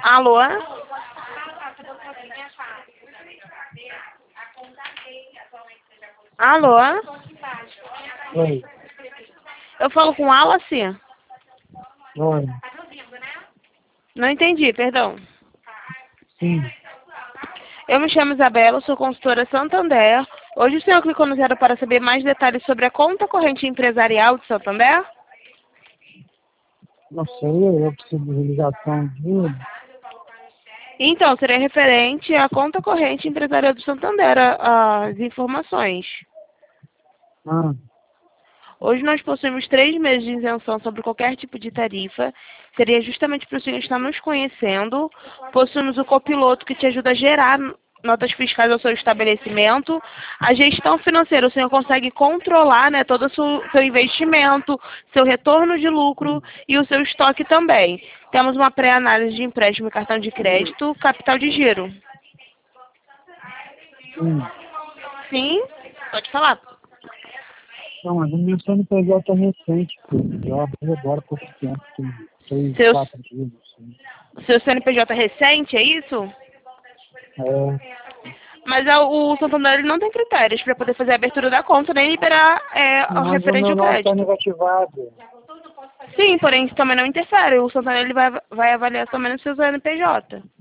Alô? Alô? Oi. Eu falo com Wallace? Oi. Não entendi, perdão. Sim. Eu me chamo Isabela, sou consultora Santander. Hoje o senhor clicou no zero para saber mais detalhes sobre a conta corrente empresarial de Santander? Não sei, eu preciso de ligação de... Então, seria referente à conta corrente empresarial do Santander, as informações. Ah, Hoje nós possuímos 3 meses de isenção sobre qualquer tipo de tarifa. Seria justamente para o senhor estar nos conhecendo. Possuímos o copiloto que te ajuda a gerar notas fiscais ao seu estabelecimento. A gestão financeira, o senhor consegue controlar, né, todo o seu investimento, seu retorno de lucro e o seu estoque também. Temos uma pré-análise de empréstimo e cartão de crédito, capital de giro. sim. Sim? Pode falar. Não, mas o meu CNPJ é recente, filho. Eu abri agora há pouco tempo, tem 3, Seu, 4 dias, assim. seu CNPJ recente, é isso? É, Mas o Santander ele não tem critérios para poder fazer a abertura da conta nem liberar o mas o referente meu ao nome está crédito. negativado. Sim, porém isso também não interfere. O Santander ele vai avaliar somente o seu CNPJ.